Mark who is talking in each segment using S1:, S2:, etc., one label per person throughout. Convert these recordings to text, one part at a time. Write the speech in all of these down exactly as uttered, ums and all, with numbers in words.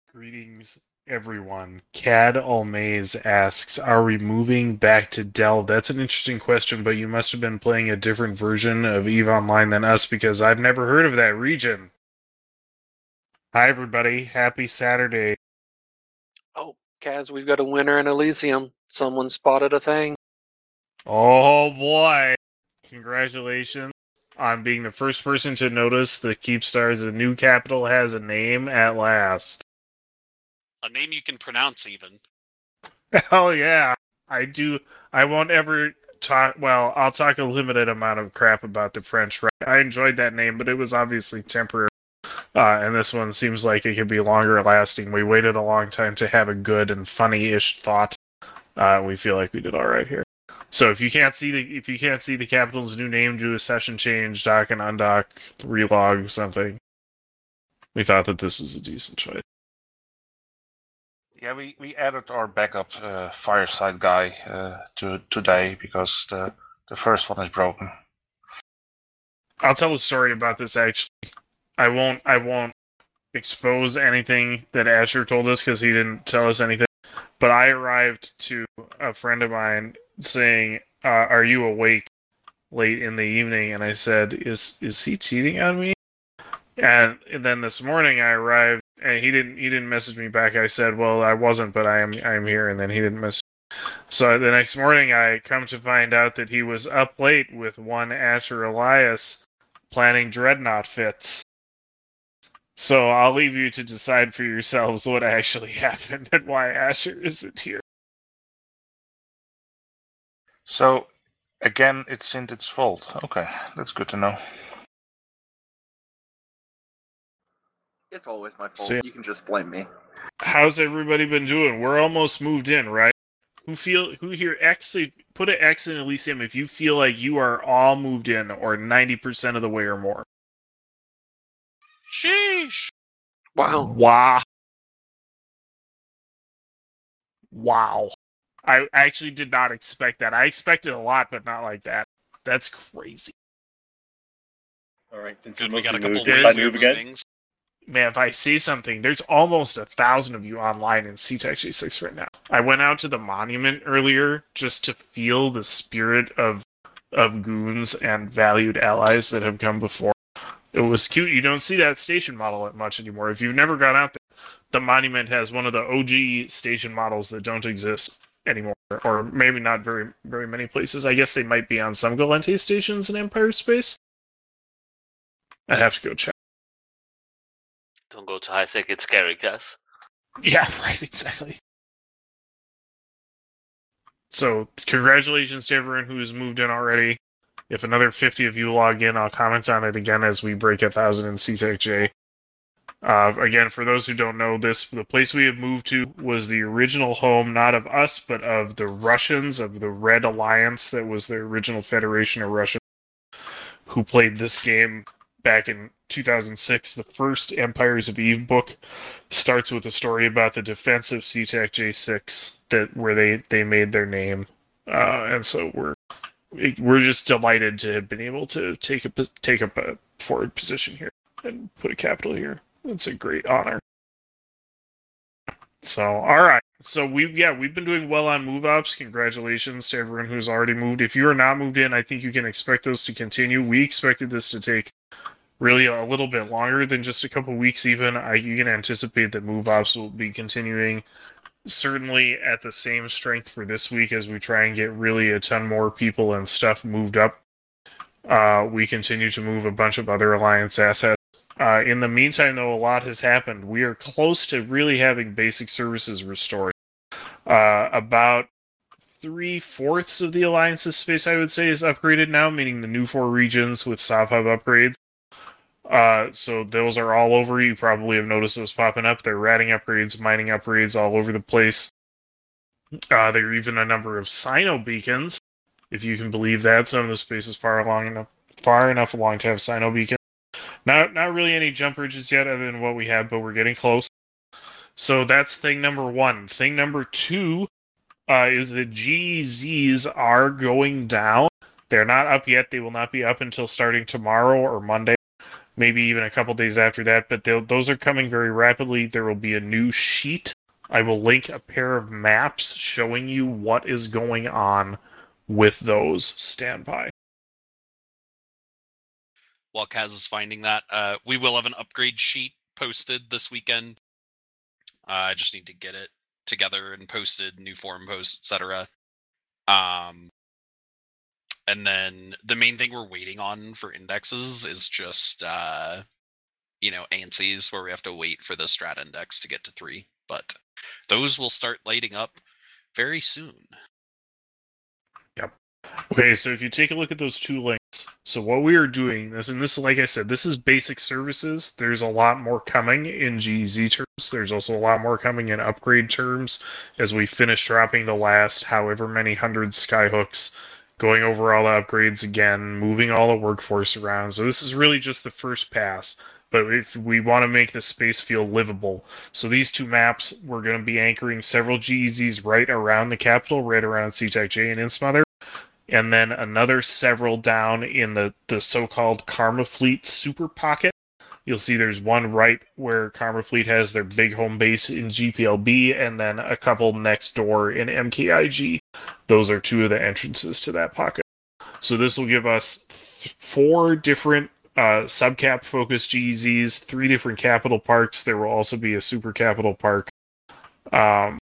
S1: Greetings, everyone. Cad Almaze asks, are we moving back to Delve? That's an interesting question, but you must have been playing a different version of EVE Online than us because I've never heard of that region. Hi, everybody. Happy Saturday.
S2: Oh, Kaz, we've got a winner in Elysium. Someone spotted a thing.
S1: Oh, boy. Congratulations on being the first person to notice the Keepstars, the new capital has a name at last.
S3: A name you can pronounce, even.
S1: Hell yeah. I do. I won't ever talk. Well, I'll talk a limited amount of crap about the French, right? I enjoyed that name, but it was obviously temporary. Uh, and this one seems like it could be longer lasting. We waited a long time to have a good and funny-ish thought. Uh, we feel like we did all right here. So if you can't see the if you can't see the capital's new name, do a session change, dock and undock, relog something. We thought that this was a decent choice.
S4: Yeah, we, we added our backup uh, fireside guy uh, to today because the the first one is broken.
S1: I'll tell a story about this actually. I won't I won't expose anything that Asher told us because he didn't tell us anything. But I arrived to a friend of mine saying, uh, "Are you awake?" late in the evening, and I said, "Is is he cheating on me?" And, and then this morning I arrived, and he didn't he didn't message me back. I said, "Well, I wasn't, but I am I am here." And then he didn't message me. So the next morning I come to find out that he was up late with one Asher Elias planning Dreadnought fits. So I'll leave you to decide for yourselves what actually happened and why Asher isn't here.
S4: So, again, it's Sintid's fault. Okay, that's good to know.
S5: It's always my fault.
S1: So,
S5: you can just blame me.
S1: How's everybody been doing? We're almost moved in, right? Who feel who here X put an X in Elysium if you feel like you are all moved in or ninety percent of the way or more.
S3: Sheesh.
S2: Wow.
S1: Wow. Wow. I actually did not expect that. I expected a lot, but not like that. That's crazy.
S6: All right, since
S3: Good,
S6: we
S3: we got a
S6: mostly
S3: couple
S6: moved,
S3: waves
S6: decide to move again.
S3: movings.
S1: Man, if I say something, there's almost a thousand of you online in C TEC G six right now. I went out to the monument earlier just to feel the spirit of of goons and valued allies that have come before. It was cute. You don't see that station model much anymore. If you've never gone out there, the monument has one of the O G station models that don't exist anymore, or maybe not very very many places. I guess they might be on some Galente stations in Empire Space. I'd have to go check.
S7: Don't go to high sec, it's scary, Cass.
S1: Yeah, right, exactly. So, congratulations to everyone who has moved in already. If another fifty of you log in, I'll comment on it again as we break a thousand in C TEC J. Uh, again, for those who don't know this, the place we have moved to was the original home, not of us, but of the Russians, of the Red Alliance that was the original Federation of Russia, who played this game back in two thousand six. The first Empires of Eve book starts with a story about the defense of C TEC J six, that where they, they made their name. Uh, and so we're we're just delighted to have been able to take a take up a forward position here and put a capital here. It's a great honor. So, all right. So we yeah we've been doing well on move ups. Congratulations to everyone who's already moved. If you are not moved in, I think you can expect those to continue. We expected this to take really a little bit longer than just a couple weeks. Even I, you can anticipate that move ups will be continuing. Certainly at the same strength for this week as we try and get really a ton more people and stuff moved up. Uh, we continue to move a bunch of other Alliance assets. Uh, in the meantime, though, a lot has happened. We are close to really having basic services restored. Uh, about three-fourths of the Alliance's space, I would say, is upgraded now, meaning the new four regions with SovHub upgrades. Uh, so those are all over. You probably have noticed those popping up. They're ratting upgrades, mining upgrades all over the place. Uh, there are even a number of Sino beacons, if you can believe that. Some of the space is far along enough, far enough along to have Sino beacons. Not, not really any jump bridges yet, other than what we have, but we're getting close. So that's thing number one. Thing number two uh, is the G E Zs are going down. They're not up yet. They will not be up until starting tomorrow or Monday. maybe even a couple days after that, but those are coming very rapidly. There will be a new sheet. I will link a pair of maps showing you what is going on with those. Stand by.
S3: While Kaz is finding that, uh, we will have an upgrade sheet posted this weekend. Uh, I just need to get it together and posted, new forum posts, et cetera. Um, and then the main thing we're waiting on for indexes is just, uh, you know, ANSYs, where we have to wait for the strat index to get to three. But those will start lighting up very soon.
S1: Yep. Okay, so if you take a look at those two links, so what we are doing, this and this, like I said, this is basic services. There's a lot more coming in G E Z terms. There's also a lot more coming in upgrade terms as we finish dropping the last however many hundred skyhooks, going over all the upgrades again, moving all the workforce around. So this is really just the first pass. But if we want to make the space feel livable, so these two maps, we're going to be anchoring several G E Zs right around the capital, right around SeaTac J and Innsmother, and then another several down in the, the so-called Karma Fleet super pocket. You'll see there's one right where Karma Fleet has their big home base in G P L B, and then a couple next door in M K I G. Those are two of the entrances to that pocket. So this will give us th- four different uh, subcap-focused G E Zs, three different capital parks. There will also be a super capital park. Um,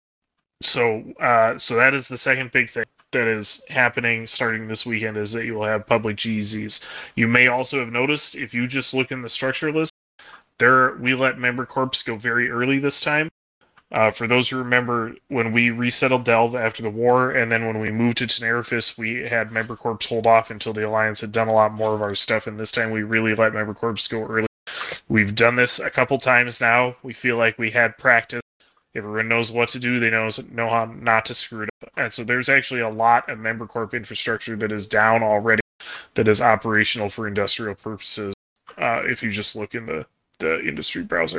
S1: so, uh, so that is the second big thing that is happening starting this weekend, is that you will have public G E Zs. You may also have noticed, if you just look in the structure list, there we let member corps go very early this time. Uh, for those who remember, when we resettled Delve after the war, and then when we moved to Tenerifis, we had member corps hold off until the Alliance had done a lot more of our stuff, and this time we really let member corps go early. We've done this a couple times now. We feel like we had practice. Everyone knows what to do. They know, know how not to screw it up. And so there's actually a lot of member corp infrastructure that is down already, that is operational for industrial purposes, uh, if you just look in the, the industry browser.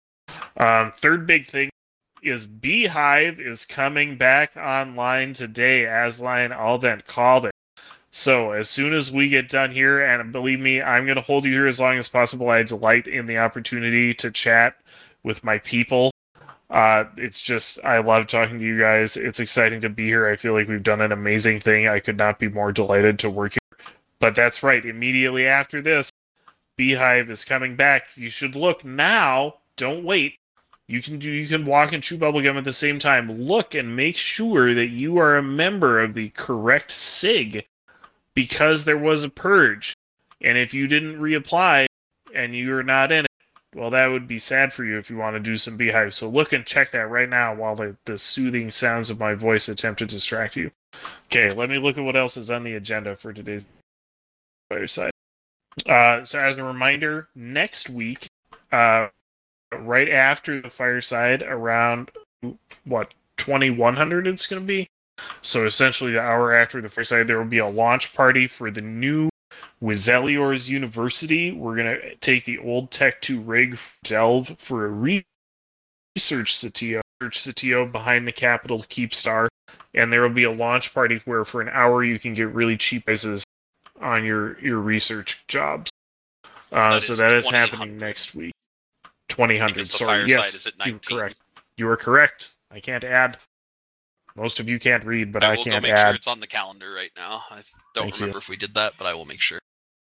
S1: Um, third big thing is Beehive is coming back online today. Asline Aldent called it. So as soon as we get done here, and believe me, I'm going to hold you here as long as possible. I delight in the opportunity to chat with my people. Uh, it's just, I love talking to you guys. It's exciting to be here. I feel like we've done an amazing thing. I could not be more delighted to work here. But that's right. Immediately after this, Beehive is coming back. You should look now. Don't wait. You can do. You can walk and chew bubblegum at the same time. Look and make sure that you are a member of the correct S I G, because there was a purge. And if you didn't reapply and you're not in it, well, that would be sad for you if you want to do some Beehive. So look and check that right now while the, the soothing sounds of my voice attempt to distract you. Okay, let me look at what else is on the agenda for today's fireside. Uh, so as a reminder, next week, uh, right after the fireside, around, what, twenty-one hundred it's going to be? So essentially the hour after the fireside, there will be a launch party for the new Wizelior's University. We're going to take the old Tech two rig Delve for a research C T O, research C T O behind the Capital Keepstar, and there will be a launch party where for an hour you can get really cheap prices on your, your research jobs. Uh,
S3: That
S1: so
S3: is
S1: that is
S3: twenty
S1: happening
S3: hundred.
S1: next week. twenty hundred,
S3: Because the
S1: sorry.
S3: fireside
S1: Yes,
S3: is at
S1: you're
S3: nineteen.
S1: correct. You are correct. I can't add. Most of you can't read, but
S3: I
S1: I,
S3: will go
S1: can't
S3: make
S1: add.
S3: sure it's on the calendar right now. I don't
S1: Thank you.
S3: remember if we did that, but I will make sure.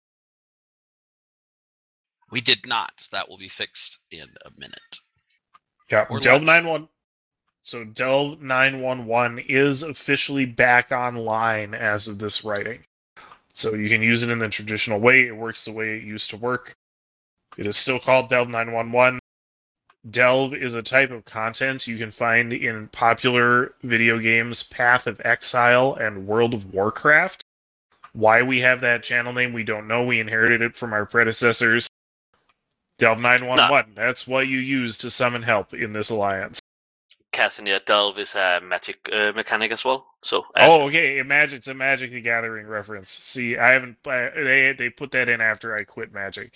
S3: We did not. That will be fixed in a minute.
S1: Yeah,
S3: Or
S1: Delve
S3: less.
S1: nine one. So Delve nine one one is officially back online as of this writing. So you can use it in the traditional way. It works the way it used to work. It is still called Delve nine one one. Delve is a type of content you can find in popular video games Path of Exile and World of Warcraft. Why we have that channel name, we don't know. We inherited it from our predecessors. Delve nine one one.
S7: No.
S1: That's what you use to summon help in this alliance.
S7: Casimir Delve is a magic uh, mechanic as well. So
S1: Oh, okay. Magic. It's a Magic the Gathering reference. See, I haven't. Uh, they they put that in after I quit Magic.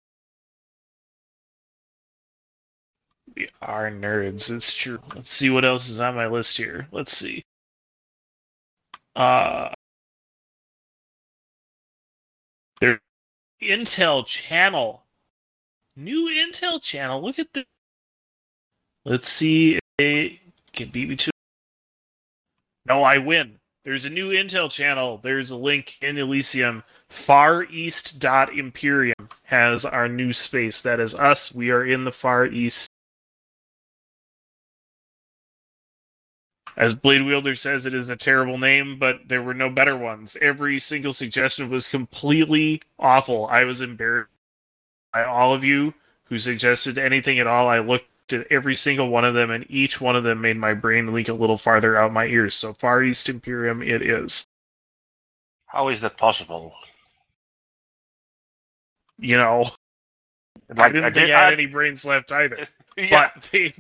S1: We are nerds. It's true. Let's see what else is on my list here. Let's see. Uh, there, Intel Channel New Intel channel. Look at this. Let's see if they can beat me to. No, I win. There's a new Intel channel. There's a link in Elysium. Far East dot Imperium has our new space. That is us. We are in the Far East. As Blade Wielder says, it is a terrible name, but there were no better ones. Every single suggestion was completely awful. I was embarrassed by all of you who suggested anything at all. I looked at every single one of them, and each one of them made my brain leak a little farther out my ears. So Far East Imperium it is.
S4: How is that possible?
S1: You know,
S4: Like,
S1: I didn't
S4: I
S1: think
S4: did-
S1: I had
S4: I-
S1: any brains left either.
S4: Yeah.
S1: But they,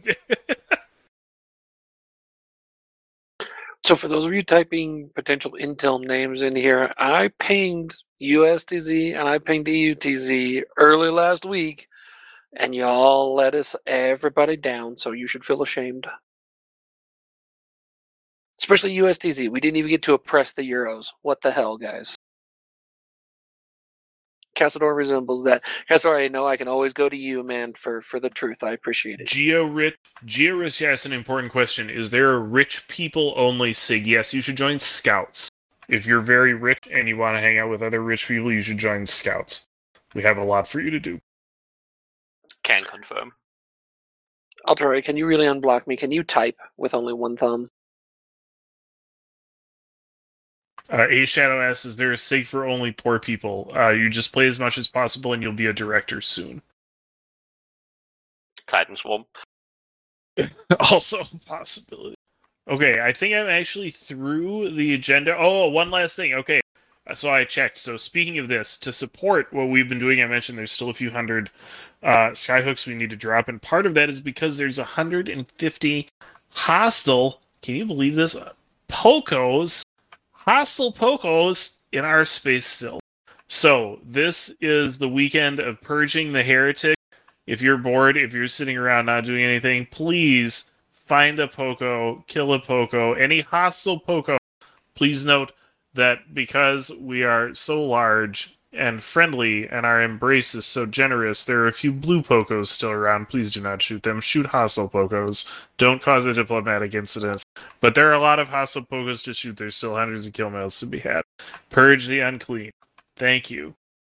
S2: So for those of you typing potential Intel names in here, I pinged U S T Z and I pinged E U T Z early last week, and y'all let us everybody down, so you should feel ashamed. Especially U S T Z. We didn't even get to oppress the Euros. What the hell, guys? Cassador resembles that. Cassador, I know I can always go to you, man, for, for the truth. I appreciate it.
S1: Geo Rich, Geo Rich asks an important question. Is there a rich people only SIG? Yes, you should join Scouts. If you're very rich and you want to hang out with other rich people, you should join Scouts. We have a lot for you to do.
S7: Can confirm.
S2: Alterari, can you really unblock me? Can you type with only one thumb?
S1: Uh, A Shadow asks, is there a SIG for only poor people? Uh, you just play as much as possible and you'll be a director soon.
S7: Titan Swarm.
S1: Also a possibility. Okay, I think I'm actually through the agenda. Oh, one last thing. Okay, so I checked. So speaking of this, to support what we've been doing, I mentioned there's still a few hundred uh, skyhooks we need to drop, and part of that is because there's one hundred fifty hostile, can you believe this, Pocos, hostile Pocos in our space still. So this is the weekend of purging the heretic. If you're bored, if you're sitting around not doing anything, please find a Poco, kill a Poco, any hostile Poco. Please note that because we are so large and friendly and our embrace is so generous, there are a few blue Pocos still around. Please do not shoot them. Shoot hostile Pocos. Don't cause a diplomatic incident. But there are a lot of hostile Pocos to shoot. There's still hundreds of kill mails to be had. Purge the unclean. Thank you.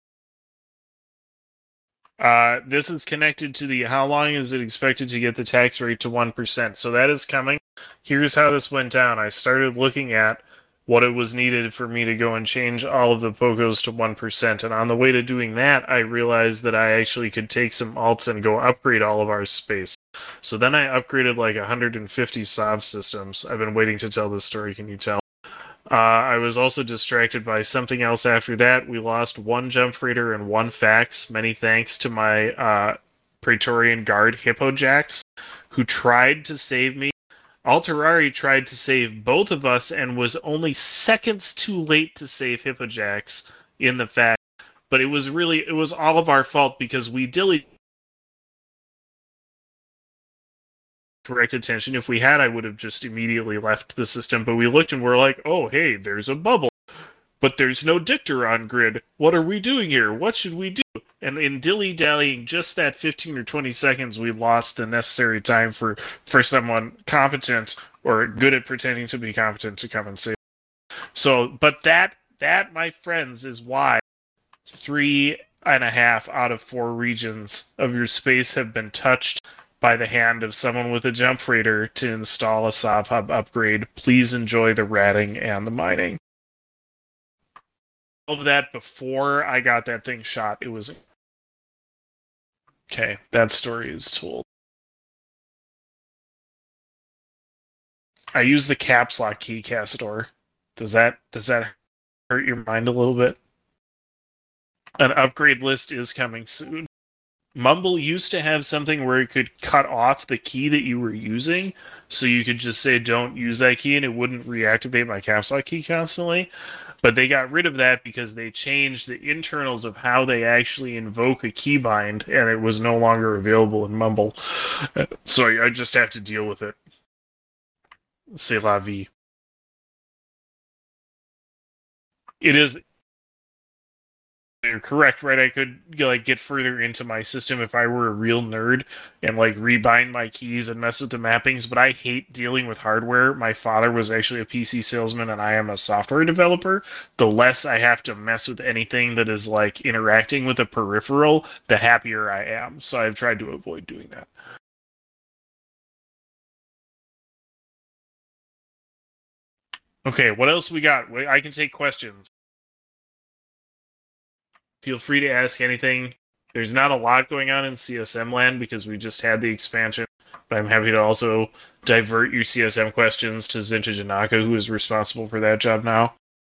S1: Uh, this is connected to the how long is it expected to get the tax rate to one percent. So that is coming. Here's how this went down. I started looking at what it was needed for me to go and change all of the Pocos to one percent. And on the way to doing that, I realized that I actually could take some alts and go upgrade all of our space. So then I upgraded like one hundred fifty Sov systems. I've been waiting to tell this story. Can you tell? Uh, I was also distracted by something else after that. We lost one jump freighter and one fax. Many thanks to my uh, Praetorian Guard Hippojax, who tried to save me. Alterari tried to save both of us and was only seconds too late to save Hippojax in the fact. But it was really, it was all of our fault because we dilly correct attention. If we had, I would have just immediately left the system, but we looked and we're like, oh, hey, there's a bubble. But there's no dictor on grid. What are we doing here? What should we do? And in dilly-dallying just that fifteen or twenty seconds, we lost the necessary time for, for someone competent or good at pretending to be competent to come and save. So, but that, that, my friends, is why three and a half out of four regions of your space have been touched by the hand of someone with a jump freighter to install a Sov Hub upgrade. Please enjoy the ratting and the mining. All of that before I got that thing shot. It was okay. That story is told. I use the caps lock key, Cassador. Does that does that hurt your mind a little bit? An upgrade list is coming soon. Mumble used to have something where it could cut off the key that you were using, so you could just say don't use that key and it wouldn't reactivate my caps lock key constantly. But they got rid of that because they changed the internals of how they actually invoke a keybind, and it was no longer available in Mumble. So I just have to deal with it. C'est la vie. It is you're correct, right? I could like get further into my system if I were a real nerd and like rebind my keys and mess with the mappings, but I hate dealing with hardware. My father was actually a P C salesman and I am a software developer. The less I have to mess with anything that is like interacting with a peripheral, the happier I am. So I've tried to avoid doing that. Okay, what else we got? I can take questions. Feel free to ask anything. There's not a lot going on in C S M land because we just had the expansion, but I'm happy to also divert your C S M questions to Zinta Janaka, who is responsible for that job now.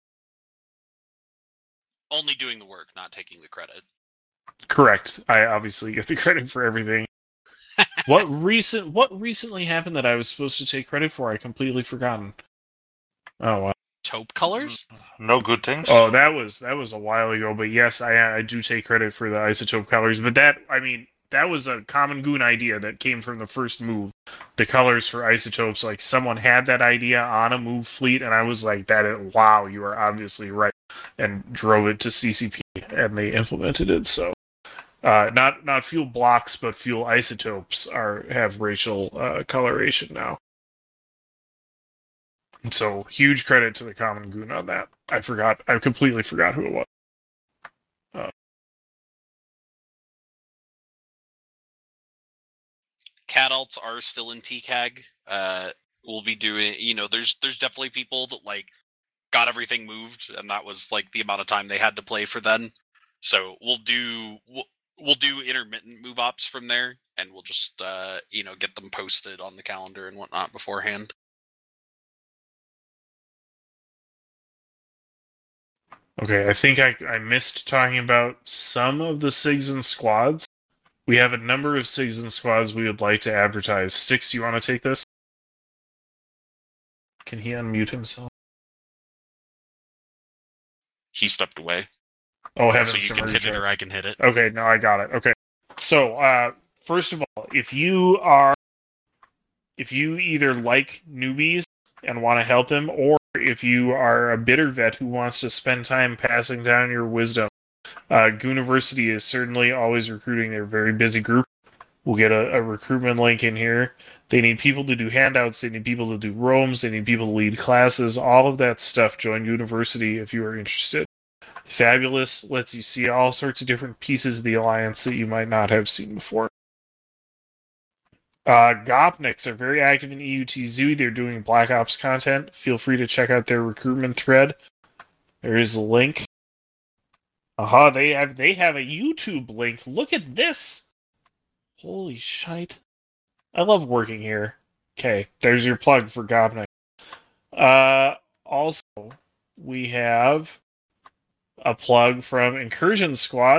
S3: Only doing the work, not taking the credit.
S1: Correct. I obviously get the credit for everything. What recent? What recently happened that I was supposed to take credit for? I completely forgotten. Oh wow.
S3: Taupe colors?
S4: No good things.
S1: Oh, that was that was a while ago, but yes, I I do take credit for the isotope colors. But that, I mean, that was a common goon idea that came from the first move. The colors for isotopes, like someone had that idea on a move fleet, and I was like, "That is, wow, you are obviously right," and drove it to C C P, and they implemented it. So, uh, not not fuel blocks, but fuel isotopes are have racial uh, coloration now. So huge credit to the common goon on that. I forgot. I completely forgot who it was. Uh,
S3: Cadults are still in T C A G. Uh, we'll be doing. You know, there's there's definitely people that like got everything moved, and that was like the amount of time they had to play for then. So we'll do we'll, we'll do intermittent move ops from there, and we'll just uh, you know get them posted on the calendar and whatnot beforehand.
S1: Okay, I think I, I missed talking about some of the SIGs and squads. We have a number of SIGs and squads we would like to advertise. Styx, do you want to take this? Can he unmute himself?
S3: He stepped away.
S1: Oh, heavens.
S3: So you
S1: to
S3: can hit it
S1: merge
S3: or I can hit it.
S1: Okay, no, I got it. Okay. So, uh, first of all, if you are, if you either like newbies and want to help them, or if you are a bitter vet who wants to spend time passing down your wisdom, uh, Gooniversity is certainly always recruiting. They're a very busy group. We'll get a, a recruitment link in here. They need people to do handouts. They need people to do roams. They need people to lead classes. All of that stuff. Join Gooniversity if you are interested. Fabulous lets you see all sorts of different pieces of the Alliance that you might not have seen before. Uh, Gopniks are very active in E U T Z. They're doing Black Ops content. Feel free to check out their recruitment thread. There is a link. Aha, they have they have a YouTube link. Look at this. Holy shite. I love working here. Okay, there's your plug for Gopnik. Uh, also, we have a plug from Incursion Squad,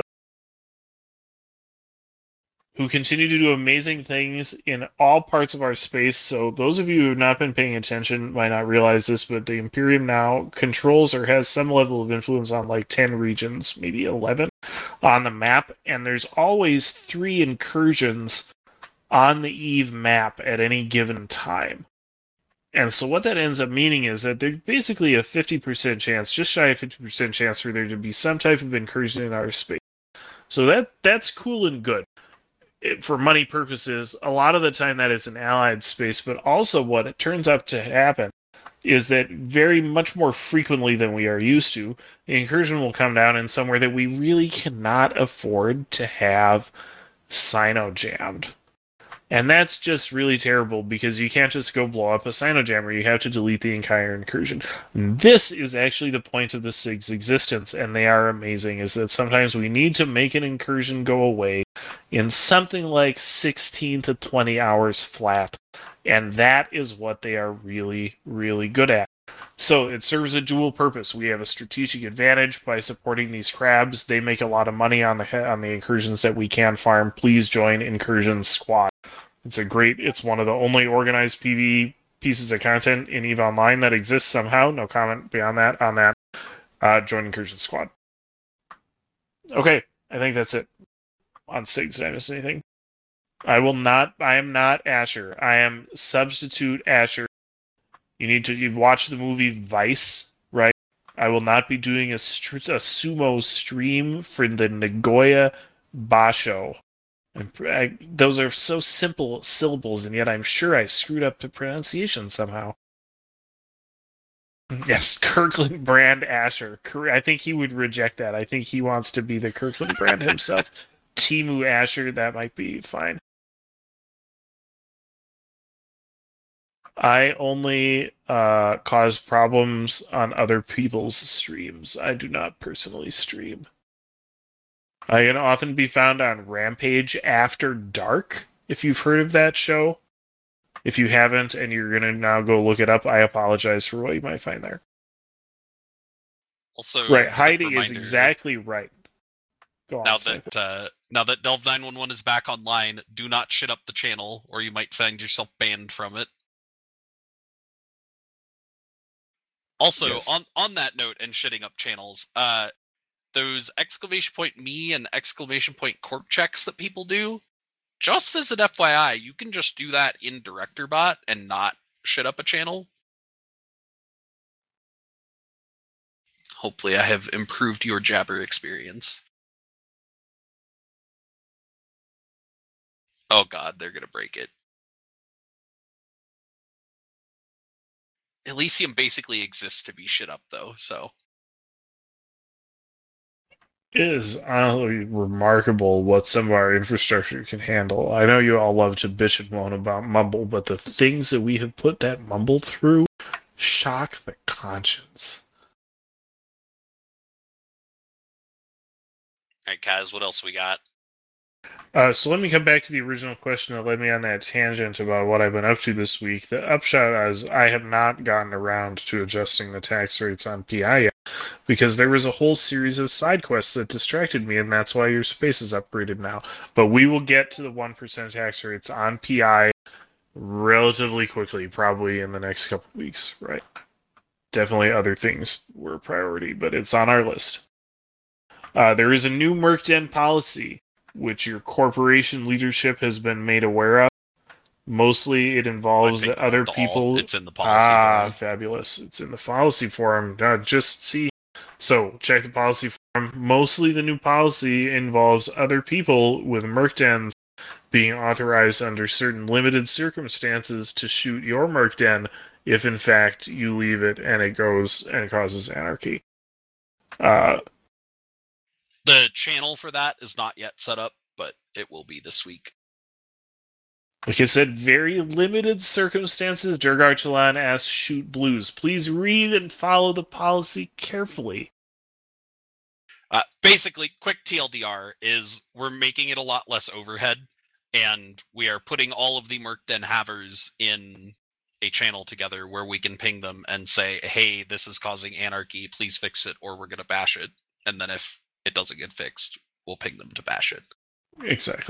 S1: who continue to do amazing things in all parts of our space. So those of you who have not been paying attention might not realize this, but the Imperium now controls or has some level of influence on like ten regions, maybe eleven on the map, and there's always three incursions on the EVE map at any given time. And so what that ends up meaning is that there's basically a fifty percent chance, just shy of fifty percent chance for there to be some type of incursion in our space. So that that's cool and good. It, for money purposes, a lot of the time that is an allied space, but also what it turns out to happen is that very much more frequently than we are used to, the incursion will come down in somewhere that we really cannot afford to have Sino-jammed. And that's just really terrible because you can't just go blow up a Sino-jammer. You have to delete the entire incursion. This is actually the point of the SIG's existence, and they are amazing, is that sometimes we need to make an incursion go away in something like sixteen to twenty hours flat. And that is what they are really, really good at. So it serves a dual purpose. We have a strategic advantage by supporting these crabs. They make a lot of money on the on the incursions that we can farm. Please join Incursion Squad. It's a great, it's one of the only organized P V E pieces of content in EVE Online that exists somehow. No comment beyond that on that. Uh, join Incursion Squad. Okay, I think that's it. On SIGs, did I miss anything? I will not, I am not Asher. I am substitute Asher. You need to, you've watched the movie Vice, right? I will not be doing a, str- a sumo stream for the Nagoya Basho. And I, those are so simple syllables, and yet I'm sure I screwed up the pronunciation somehow. Yes, Kirkland Brand Asher. I think he would reject that. I think he wants to be the Kirkland Brand himself. Timu Asher, that might be fine. I only uh, cause problems on other people's streams. I do not personally stream. I can often be found on Rampage After Dark, if you've heard of that show. If you haven't and you're going to now go look it up, I apologize for what you might find there.
S3: Also,
S1: right,
S3: quick
S1: Heidi is
S3: reminder,
S1: exactly right. Go on,
S3: Now
S1: Sniper.
S3: that uh, now that Delve nine one one is back online, do not shit up the channel, or you might find yourself banned from it. Also,
S1: Yes.
S3: on on that note, and shitting up channels, uh, those exclamation point me and exclamation point corp checks that people do, just as an F Y I, you can just do that in DirectorBot and not shit up a channel. Hopefully, I have improved your Jabber experience. Oh god, they're gonna break it. Elysium basically exists to be shit up, though, so.
S1: It is honestly remarkable what some of our infrastructure can handle. I know you all love to bitch and moan about Mumble, but the things that we have put that Mumble through shock the conscience.
S3: Alright, Kaz, what else we got?
S1: Uh, so let me come back to the original question that led me on that tangent about what I've been up to this week. The upshot is I have not gotten around to adjusting the tax rates on P I yet, because there was a whole series of side quests that distracted me, and that's why your space is upgraded now. But we will get to the one percent tax rates on P I relatively quickly, probably in the next couple weeks, right? Definitely other things were a priority, but it's on our list. Uh, there is a new Mercden policy, which your corporation leadership has been made aware of. Mostly it involves
S3: I think
S1: that other
S3: all-
S1: people...
S3: It's in the policy
S1: Ah,
S3: forum.
S1: fabulous. It's in the policy forum. Uh, just see. So, check the policy forum. Mostly the new policy involves other people with Mercdens being authorized under certain limited circumstances to shoot your Mercden if, in fact, you leave it and it goes and it causes anarchy. Uh,
S3: The channel for that is not yet set up, but it will be this week.
S1: Like I said, very limited circumstances. Durgar Chalan asks, shoot blues. Please read and follow the policy carefully.
S3: Uh, basically, quick T L D R is we're making it a lot less overhead, and we are putting all of the Mercden havers in a channel together where we can ping them and say, hey, this is causing anarchy, please fix it, or we're going to bash it. And then if it doesn't get fixed, we'll ping them to bash it.
S1: Exactly.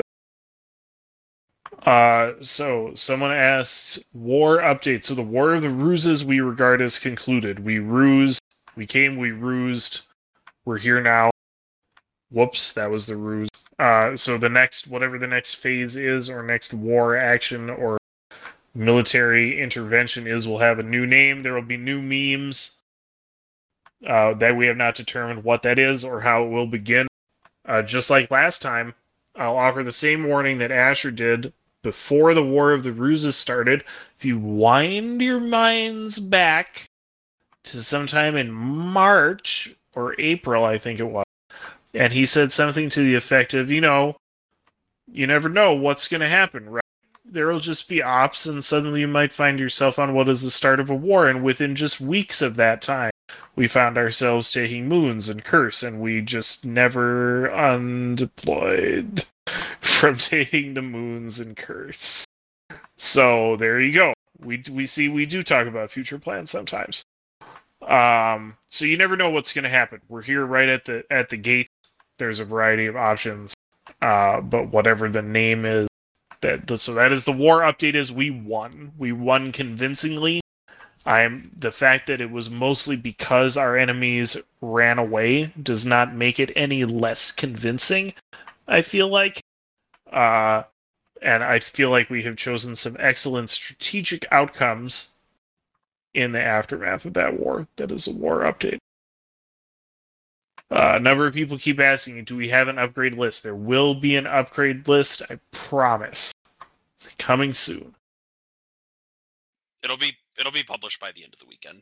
S1: Uh, so, someone asked, war update. So the War of the Ruses we regard as concluded. We rused, we came, we rused, we're here now. Whoops, that was the ruse. Uh, so the next, whatever the next phase is, or next war action, or military intervention is, will have a new name. There will be new memes. Uh, that we have not determined what that is or how it will begin. Uh, just like last time, I'll offer the same warning that Asher did before the War of the Ruses started. If you wind your minds back to sometime in March or April, I think it was, and he said something to the effect of, you know, you never know what's going to happen, right? There will just be ops, and suddenly you might find yourself on what is the start of a war, and within just weeks of that time, we found ourselves taking moons and curse, and we just never undeployed from taking the moons and curse. So there you go. We we see we do talk about future plans sometimes. Um, so you never know what's going to happen. We're here right at the at the gate. There's a variety of options, uh, but whatever the name is, that so that is the war update. Is we won. We won convincingly. I'm the fact that it was mostly because our enemies ran away does not make it any less convincing, I feel like. Uh, and I feel like we have chosen some excellent strategic outcomes in the aftermath of that war. That is a war update. Uh, a number of people keep asking, do we have an upgrade list? There will be an upgrade list, I promise. It's coming soon.
S3: It'll be it'll be published by the end of the weekend.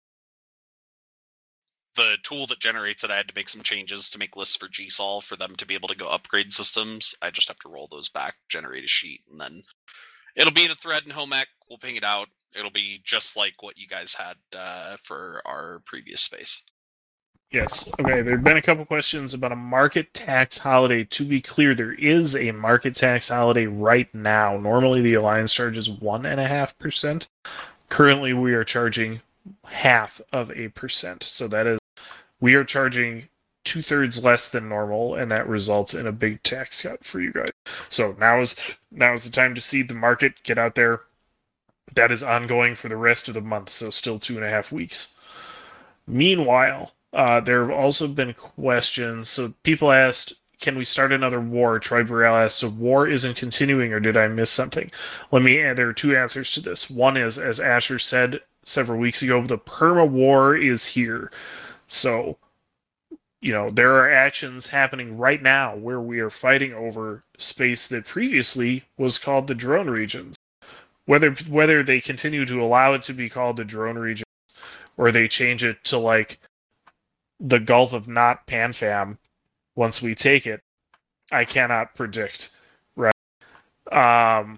S3: The tool that generates it, I had to make some changes to make lists for G Sol for them to be able to go upgrade systems. I just have to roll those back, generate a sheet, and then it'll be in a thread in Home Ec. We'll ping it out. It'll be just like what you guys had uh, for our previous space.
S1: Yes. Okay, there have been a couple questions about a market tax holiday. To be clear, there is a market tax holiday right now. Normally, the Alliance charges one point five percent. Currently, we are charging half of a percent. So that is, we are charging two-thirds less than normal, and that results in a big tax cut for you guys. So now is now is the time to see the market get out there. That is ongoing for the rest of the month, so still two and a half weeks. Meanwhile, uh, there have also been questions. So people asked, can we start another war? Troy Burrell asked, so war isn't continuing, or did I miss something? Let me add, there are two answers to this. One is, as Asher said several weeks ago, the perma war is here. So, you know, there are actions happening right now where we are fighting over space that previously was called the drone regions. Whether whether they continue to allow it to be called the drone regions, or they change it to like the Gulf of Not Panfam once we take it, I cannot predict. Right? Um.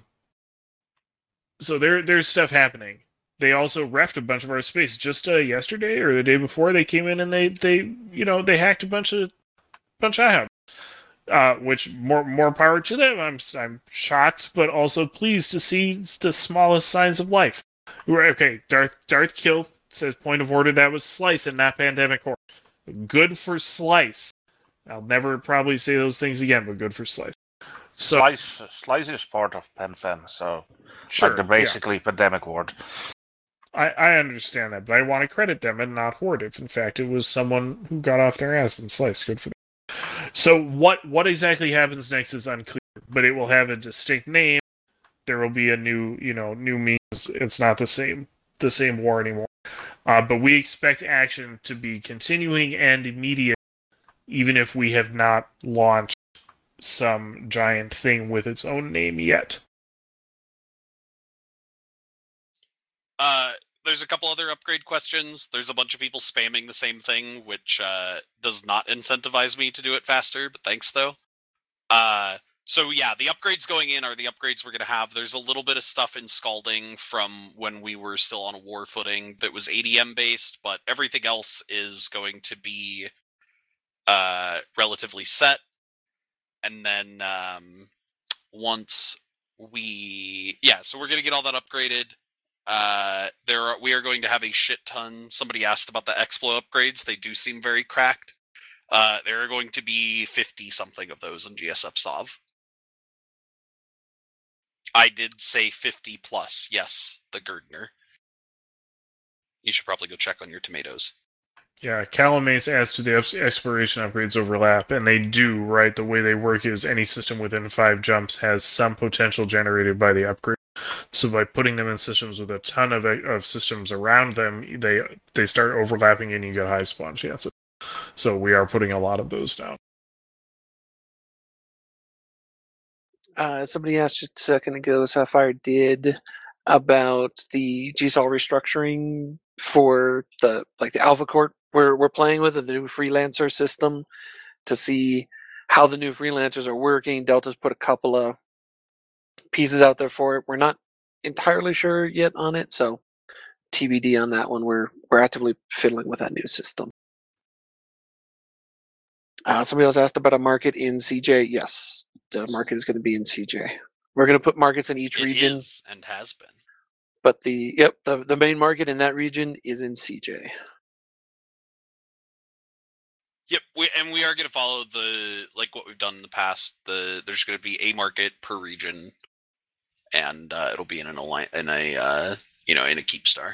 S1: So there there's stuff happening. They also refed a bunch of our space just uh, yesterday or the day before. They came in and they they you know they hacked a bunch of bunch of I H A B. Uh, which more more power to them. I'm I'm shocked, but also pleased to see the smallest signs of life. Okay, Darth Darth Kill says point of order, that was Slice and not Pandemic Horde. Good for Slice. I'll never probably say those things again, but good for Slice. So
S4: Slice, Slice is part of PenFem, so
S1: sure,
S4: like they're basically yeah. Pandemic Horde.
S1: I, I understand that, but I want to credit them and not Horde if in fact it was someone who got off their ass and Slice. Good for them. So what what exactly happens next is unclear, but it will have a distinct name. There will be a new, you know, new means. It's not the same the same war anymore. Uh, but we expect action to be continuing and immediate, even if we have not launched some giant thing with its own name yet.
S3: Uh, there's a couple other upgrade questions. There's a bunch of people spamming the same thing, which uh, does not incentivize me to do it faster, but thanks though. Uh, so yeah, the upgrades going in are the upgrades we're going to have. There's a little bit of stuff in Scalding from when we were still on a war footing that was A D M based, but everything else is going to be uh, relatively set. And then um, once we, yeah, so we're going to get all that upgraded. Uh, there are, we are going to have a shit ton. Somebody asked about the Explo upgrades. They do seem very cracked. Uh, there are going to be fifty something of those in G S F Sov. I did say fifty plus. Yes, the Gerdner. You should probably go check on your tomatoes.
S1: Yeah, Calamace adds to the exploration upgrades overlap, and they do, right? The way they work is any system within five jumps has some potential generated by the upgrade. So by putting them in systems with a ton of of systems around them, they they start overlapping and you get high spawn chances. So we are putting a lot of those down.
S2: Uh, somebody asked just a second ago, Sapphire did, about the G S O L restructuring for the like the Alpha Court we're we're playing with, the new freelancer system, to see how the new freelancers are working. Delta's put a couple of pieces out there for it. We're not entirely sure yet on it, so T B D on that one. We're we're actively fiddling with that new system. Uh, somebody else asked about a market in C J. Yes, the market is going to be in C J. We're going to put markets in each
S3: it
S2: region.
S3: Is and has been.
S2: But the yep, the, the main market in that region is in C J.
S3: Yep, we, and we are going to follow the like what we've done in the past. The there's going to be a market per region, and uh, it'll be in an align in a uh, you know in a keep star.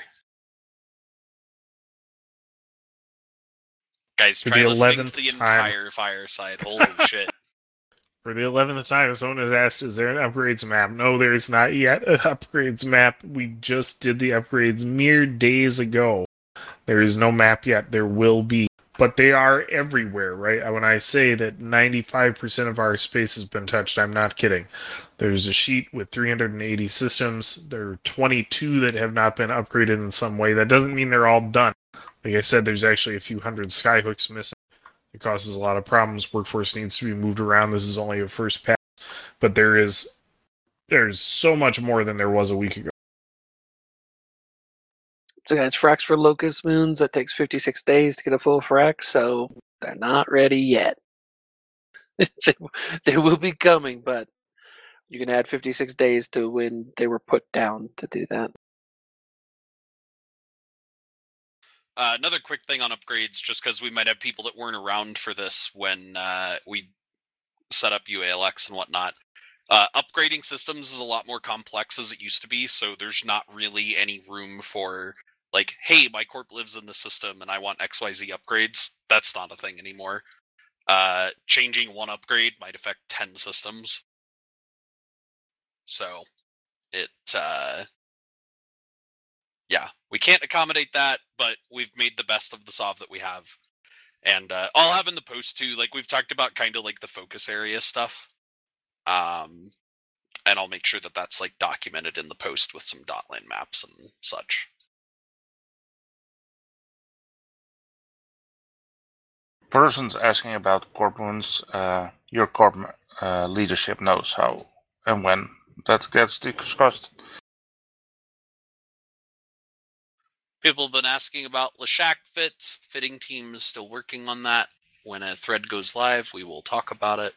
S3: Guys,
S1: For
S3: try
S1: the
S3: listening to the
S1: time.
S3: entire fireside. Holy shit!
S1: For the eleventh time, someone has asked, is there an upgrades map? No, there is not yet an upgrades map. We just did the upgrades mere days ago. There is no map yet. There will be but they are everywhere, right? When I say that ninety-five percent of our space has been touched, I'm not kidding. There's a sheet with three hundred eighty systems. There are twenty-two that have not been upgraded in some way. That doesn't mean they're all done. Like I said, there's actually a few hundred skyhooks missing. It causes a lot of problems. Workforce needs to be moved around. This is only a first pass, but there is there's so much more than there was a week ago.
S2: So guys, fracs for locust moons, that takes fifty-six days to get a full frac, so they're not ready yet. they, they will be coming, but you can add fifty-six days to when they were put down to do that.
S3: Uh, another quick thing on upgrades, just because we might have people that weren't around for this when uh, we set up U A L X and whatnot. Uh, upgrading systems is a lot more complex as it used to be, so there's not really any room for, like, hey, my corp lives in the system and I want X Y Z upgrades. That's not a thing anymore. Uh, changing one upgrade might affect ten systems. So, it, uh, yeah, we can't accommodate that, but we've made the best of the S O V that we have. And uh, I'll have in the post too, like we've talked about kind of like the focus area stuff. Um, and I'll make sure that that's like documented in the post with some dotland maps and such.
S4: Person's asking about corp wounds. Uh, your corp uh, leadership knows how and when that gets discussed.
S3: People have been asking about Leshak fits. The fitting team is still working on that. When a thread goes live, we will talk about it.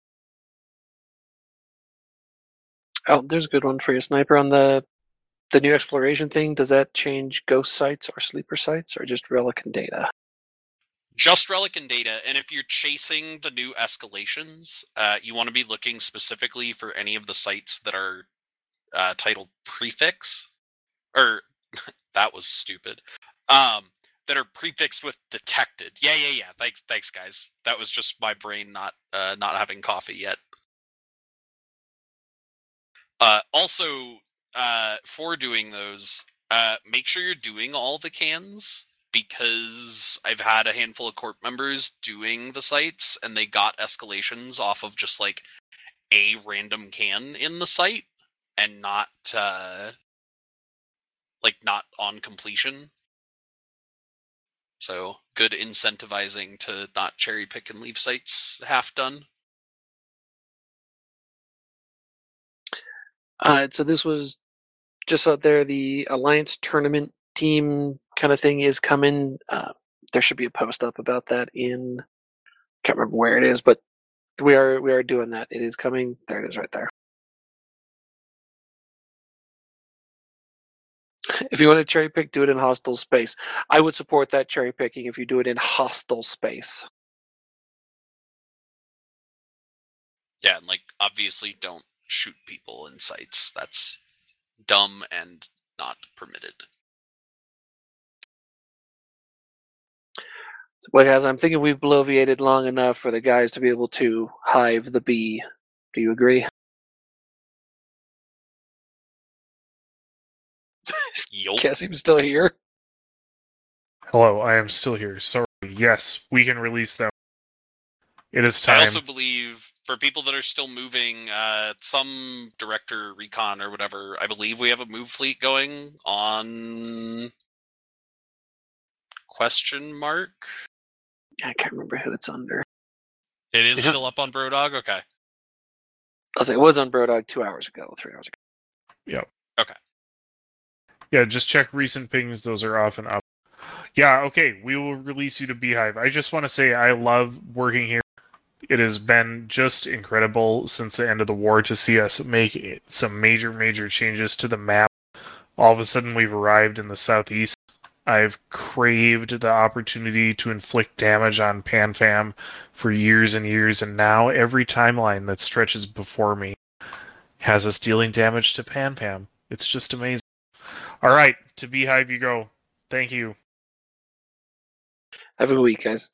S2: Oh, there's a good one for you, Sniper. On the the new exploration thing, does that change ghost sites or sleeper sites, or just relic and data?
S3: Just relic and data, and if you're chasing the new escalations, uh, you want to be looking specifically for any of the sites that are uh, titled prefix, or that was stupid. Um, that are prefixed with detected. Yeah, yeah, yeah. Thanks, thanks, guys. That was just my brain not uh, not having coffee yet. Uh, also, uh, for doing those, uh, make sure you're doing all the cans, because I've had a handful of corp members doing the sites, and they got escalations off of just like a random can in the site, and not uh, like not on completion. So good incentivizing to not cherry pick and leave sites half done.
S2: Uh, so this was just out there. The Alliance tournament team kind of thing is coming. Uh, there should be a post up about that in. Can't remember where it is, but we are we are doing that. It is coming. There it is, right there. If you want to cherry pick, do it in hostile space. I would support that cherry picking if you do it in hostile space.
S3: Yeah, and like obviously don't shoot people in sites. That's dumb and not permitted.
S2: Well, guys, I'm thinking we've bloviated long enough for the guys to be able to hive the bee. Do you agree?
S3: Yup.
S2: Cassie's still here.
S1: Hello, I am still here. Sorry. Yes, we can release them. It is time.
S3: I also believe for people that are still moving, uh, some director recon or whatever, I believe we have a move fleet going on question mark.
S2: I can't remember who it's under.
S3: It is
S4: Is it-
S3: still up on Brodog? Okay.
S2: I'll say it was on Brodog two hours ago, three hours ago.
S1: Yep.
S3: Okay.
S1: Yeah, just check recent pings. Those are often up. Yeah, okay. We will release you to Beehive. I just want to say I love working here. It has been just incredible since the end of the war to see us make some major, major changes to the map. All of a sudden, we've arrived in the southeast. I've craved the opportunity to inflict damage on PanFam for years and years, and now every timeline that stretches before me has us dealing damage to PanFam. It's just amazing. All right, to Beehive you go. Thank you.
S2: Have a good week, guys.